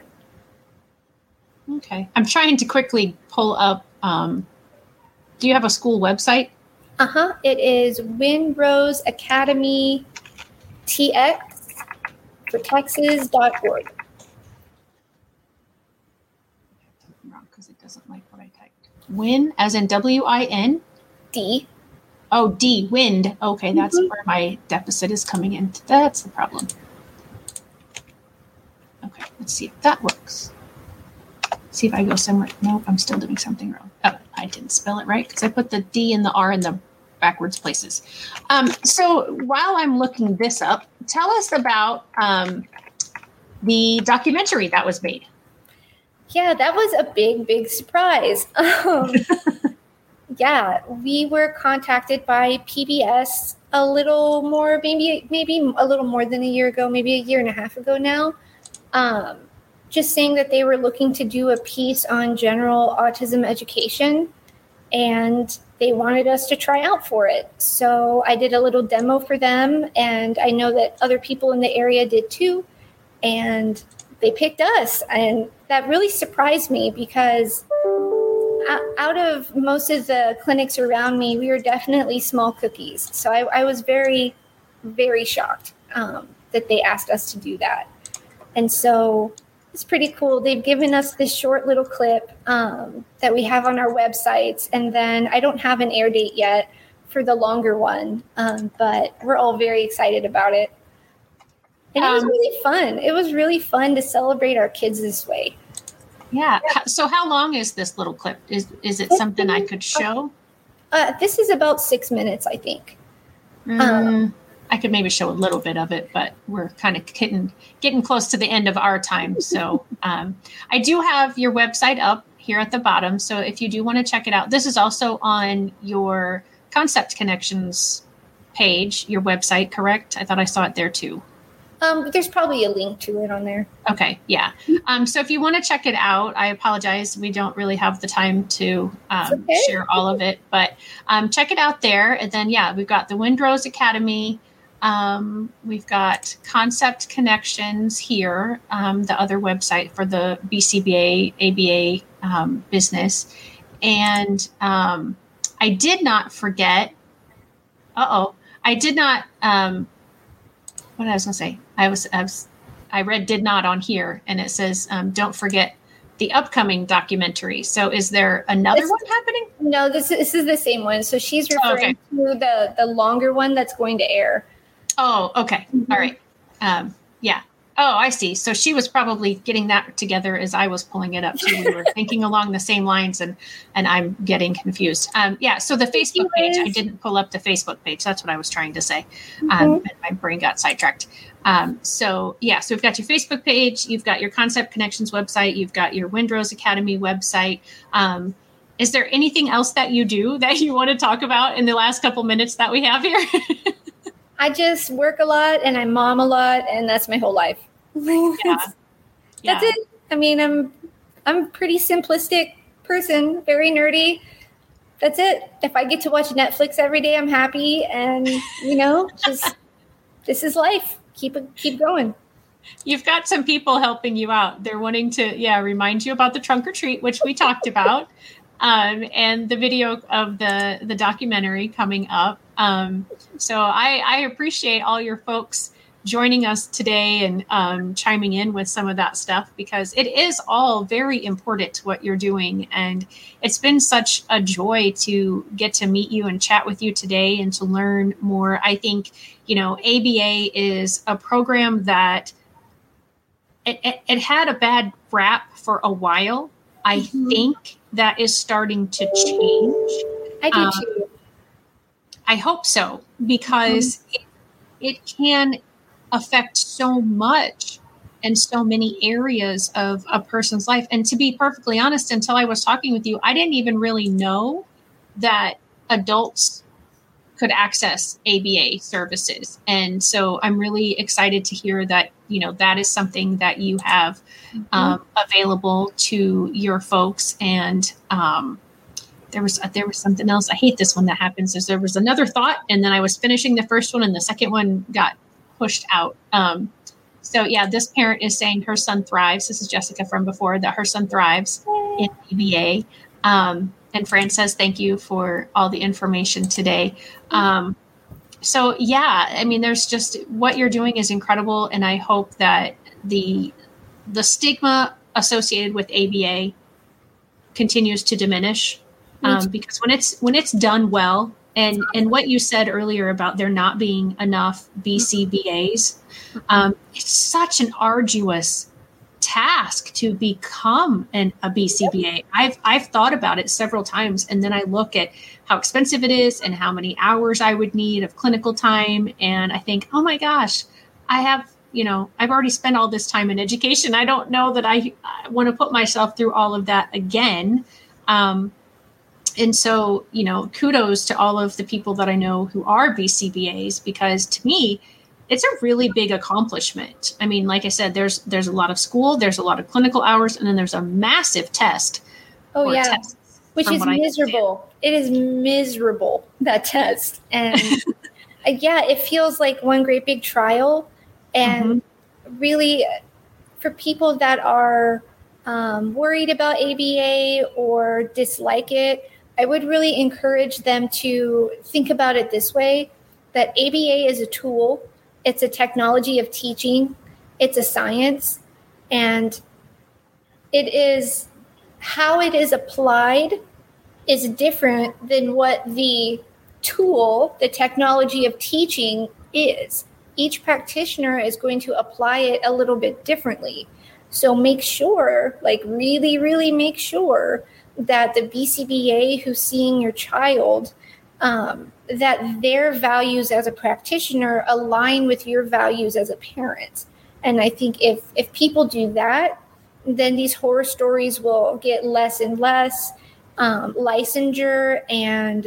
Okay. I'm trying to quickly pull up. Um, do you have a school website? Uh-huh. It is Windrose Academy T X for Texas dot org. Wrong because it doesn't like what I typed. Win, as in W I N? D. Oh, D, wind. Okay, that's mm-hmm. where my deficit is coming in. That's the problem. Okay, let's see if that works. See if I go somewhere. Nope, I'm still doing something wrong. Oh, I didn't spell it right because I put the D and the R in the backwards places. Um, so while I'm looking this up, tell us about um, the documentary that was made. Yeah, that was a big, big surprise. Um, Yeah, we were contacted by P B S a little more, maybe maybe a little more than a year ago, maybe a year and a half ago now, um, just saying that they were looking to do a piece on general autism education, and they wanted us to try out for it. So I did a little demo for them, and I know that other people in the area did too, and they picked us, and that really surprised me because out of most of the clinics around me, we were definitely small cookies. So I, I was very, very shocked um, that they asked us to do that. And so it's pretty cool. They've given us this short little clip um, that we have on our websites. And then I don't have an air date yet for the longer one, um, but we're all very excited about it. And it was really fun. It was really fun to celebrate our kids this way. Yeah. So how long is this little clip? Is is it something I could show? Uh, this is about six minutes, I think. Mm, um, I could maybe show a little bit of it, but we're kind of getting getting close to the end of our time. So um, I do have your website up here at the bottom. So if you do want to check it out, this is also on your Concept Connections page, your website, correct? I thought I saw it there too. Um, there's probably a link to it on there. Okay, yeah. Um, so if you want to check it out, I apologize. We don't really have the time to um, okay. share all of it, but um, check it out there. And then, yeah, we've got the Windrose Academy. Um, we've got Concept Connections here, um, the other website for the B C B A, A B A um, business. And um, I did not forget, uh-oh, I did not, um, what I was going to say, I was, I was, I read did not on here, and it says, um, don't forget the upcoming documentary. So is there another this, one happening? No, this, this is the same one. So she's referring oh, okay. to the, the longer one that's going to air. Oh, okay. Mm-hmm. All right. Um, yeah. Oh, I see. So she was probably getting that together as I was pulling it up too. We were thinking along the same lines, and and I'm getting confused. Um, yeah. So the Facebook page, I didn't pull up the Facebook page. That's what I was trying to say. Um, mm-hmm. And my brain got sidetracked. Um, so yeah, so we've got your Facebook page, you've got your Concept Connections website, you've got your Windrose Academy website. Um, is there anything else that you do that you want to talk about in the last couple minutes that we have here? I just work a lot and I mom a lot, and that's my whole life. Yeah. that's, yeah. that's it. I mean, I'm I'm a pretty simplistic person, very nerdy. That's it. If I get to watch Netflix every day, I'm happy, and you know, just this is life. Keep it, keep going. You've got some people helping you out. They're wanting to, yeah, remind you about the trunk or treat, which we talked about, um, and the video of the the documentary coming up. Um, so I, I appreciate all your folks joining us today and um, chiming in with some of that stuff, because it is all very important to what you're doing. And it's been such a joy to get to meet you and chat with you today and to learn more. I think, you know, A B A is a program that it, it, it had a bad rap for a while. I mm-hmm. think that is starting to change. I do um, too. I hope so, because mm-hmm. it, it can affect so much and so many areas of a person's life. And to be perfectly honest, until I was talking with you, I didn't even really know that adults could access A B A services. And so I'm really excited to hear that, you know, that is something that you have mm-hmm. um, available to your folks. And um, there was there was something else. I hate this one that happens is there was another thought, and then I was finishing the first one and the second one got pushed out. Um, so yeah, this parent is saying her son thrives. This is Jessica from before, that her son thrives in A B A. Um, and Fran says, thank you for all the information today. Um, so yeah, I mean, there's just, what you're doing is incredible. And I hope that the, the stigma associated with A B A continues to diminish. Um, because when it's, when it's done well, and, and what you said earlier about there not being enough B C B As, um, it's such an arduous task to become an, a B C B A. I've, I've thought about it several times, and then I look at how expensive it is and how many hours I would need of clinical time. And I think, oh my gosh, I have, you know, I've already spent all this time in education. I don't know that I, I want to put myself through all of that again. Um, And so, you know, kudos to all of the people that I know who are B C B As, because to me, it's a really big accomplishment. I mean, like I said, there's there's a lot of school, there's a lot of clinical hours, and then there's a massive test. Oh, yeah. Tests, which is miserable. It is miserable, that test. And yeah, it feels like one great big trial. And mm-hmm. really, for people that are um, worried about A B A or dislike it, I would really encourage them to think about it this way, that A B A is a tool. It's a technology of teaching. It's a science. And it is how it is applied is different than what the tool, the technology of teaching is. Each practitioner is going to apply it a little bit differently. So make sure, like really, really make sure that the B C B A who's seeing your child, um, that their values as a practitioner align with your values as a parent. And I think if if people do that, then these horror stories will get less and less. Um, licensure and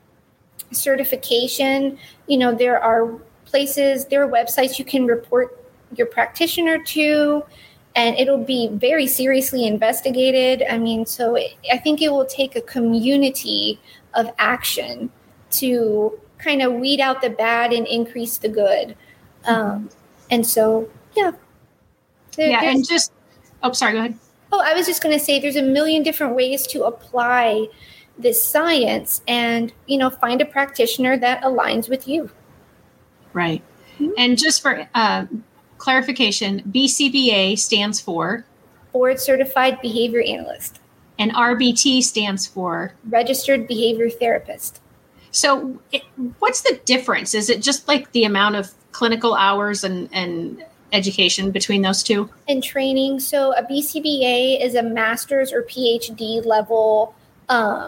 certification, you know, there are places, there are websites you can report your practitioner to, and it'll be very seriously investigated. I mean, so it, I think it will take a community of action to kind of weed out the bad and increase the good. Um, and so, yeah. There, yeah, and just, oh, sorry, go ahead. Oh, I was just going to say there's a million different ways to apply this science and, you know, find a practitioner that aligns with you. Right. Mm-hmm. And just for uh, clarification, B C B A stands for Board Certified Behavior Analyst. And R B T stands for? Registered Behavior Therapist. So it, what's the difference? Is it just like the amount of clinical hours and, and education between those two? And training. So a B C B A is a master's or P H D level um,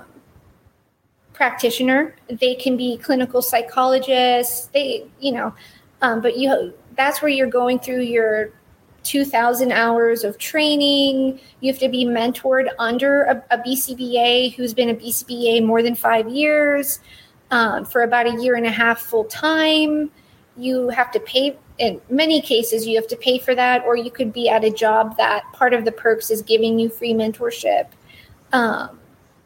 practitioner. They can be clinical psychologists. They, you know, um, but you that's where you're going through your two thousand hours of training. You have to be mentored under a, a B C B A who's been a B C B A more than five years um, for about a year and a half full time. You have to pay. In many cases, you have to pay for that, or you could be at a job that part of the perks is giving you free mentorship. Um,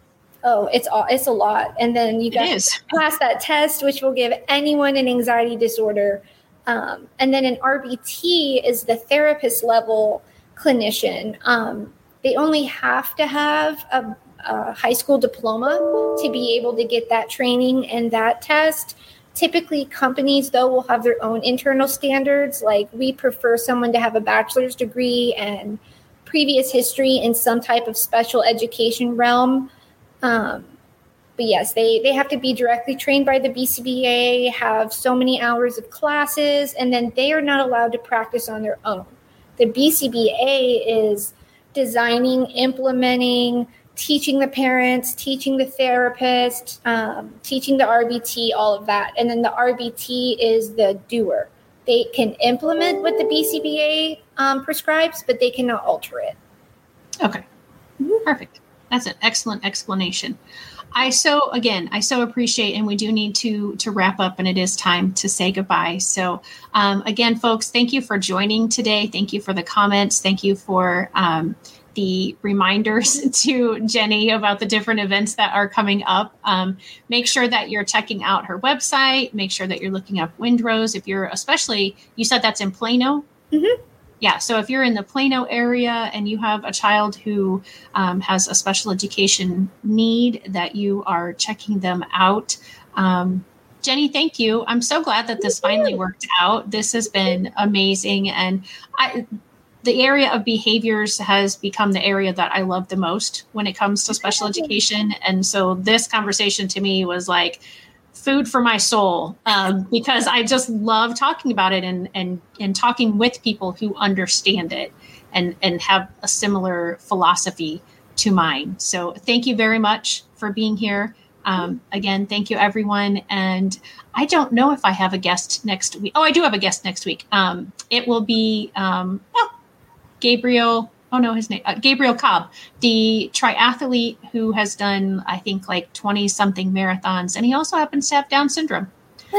oh, it's all, it's a lot. And then you got to pass that test, which will give anyone an anxiety disorder. Um, and then an R B T is the therapist level clinician. Um, they only have to have a, a high school diploma to be able to get that training and that test. Typically, companies, though, will have their own internal standards. Like, we prefer someone to have a bachelor's degree and previous history in some type of special education realm. Um, but yes, they, they have to be directly trained by the B C B A, have so many hours of classes, and then they are not allowed to practice on their own. The B C B A is designing, implementing, teaching the parents, teaching the therapist, um, teaching the R B T, all of that. And then the R B T is the doer. They can implement what the B C B A um, prescribes, but they cannot alter it. Okay, mm-hmm. Perfect. That's an excellent explanation. I so, again, I so appreciate, and we do need to to wrap up, and it is time to say goodbye. So um, again, folks, thank you for joining today. Thank you for the comments. Thank you for um, the reminders to Jenny about the different events that are coming up. Um, make sure that you're checking out her website. Make sure that you're looking up Windrose. If you're especially, you said that's in Plano? Mm-hmm. Yeah. So if you're in the Plano area and you have a child who um, has a special education need, that you are checking them out. Um, Jenny, thank you. I'm so glad that this finally worked out. This has been amazing. And I, the area of behaviors has become the area that I love the most when it comes to special education. And so this conversation to me was like food for my soul, um, because I just love talking about it and, and, and talking with people who understand it and, and have a similar philosophy to mine. So thank you very much for being here. Um, again, thank you, everyone. And I don't know if I have a guest next week. Oh, I do have a guest next week. Um, it will be, um, well, Gabriel, oh no, his name, uh, Gabriel Cobb, the triathlete who has done, I think, like twenty something marathons. And he also happens to have Down syndrome.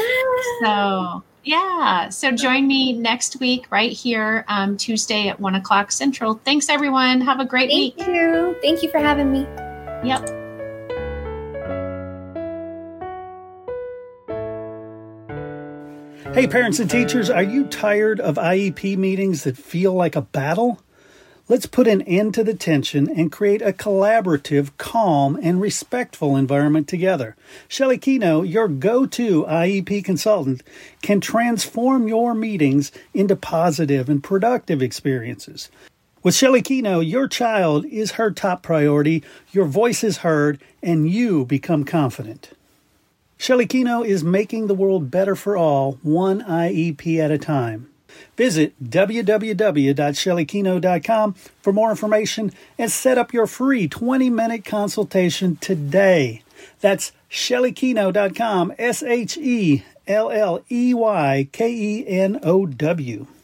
So yeah. So join me next week right here, um, Tuesday at one o'clock Central. Thanks, everyone. Have a great Thank week. Thank you. Thank you for having me. Yep. Hey, parents and teachers, are you tired of I E P meetings that feel like a battle? Let's put an end to the tension and create a collaborative, calm, and respectful environment together. Shelley Keno, your go-to I E P consultant, can transform your meetings into positive and productive experiences. With Shelley Keno, your child is her top priority, your voice is heard, and you become confident. Shelley Keno is making the world better for all, one I E P at a time. Visit w w w dot shelley keno dot com for more information and set up your free twenty-minute consultation today. That's shelley keno dot com, S H E L L E Y K E N O W.